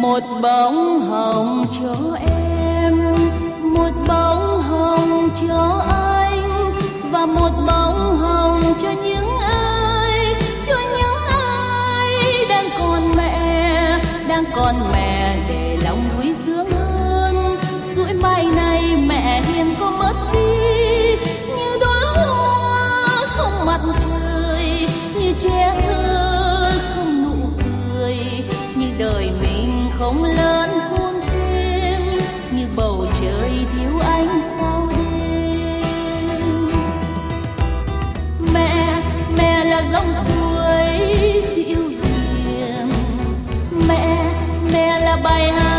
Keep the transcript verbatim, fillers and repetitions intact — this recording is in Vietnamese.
Một bông hồng cho em, một bông hồng cho anh, và một bông hồng cho những ai, cho những ai đang còn mẹ, đang còn mẹ để lòng vui sướng hơn. Duỗi mai này mẹ hiền có mất đi, như đóa hoa không mặt trời, như trẻ thơ không nụ cười, như đời mình không lớn hơn thêm, như bầu trời thiếu ánh sao đêm. Mẹ, mẹ là dòng suối dịu hiền, mẹ, mẹ là bài hát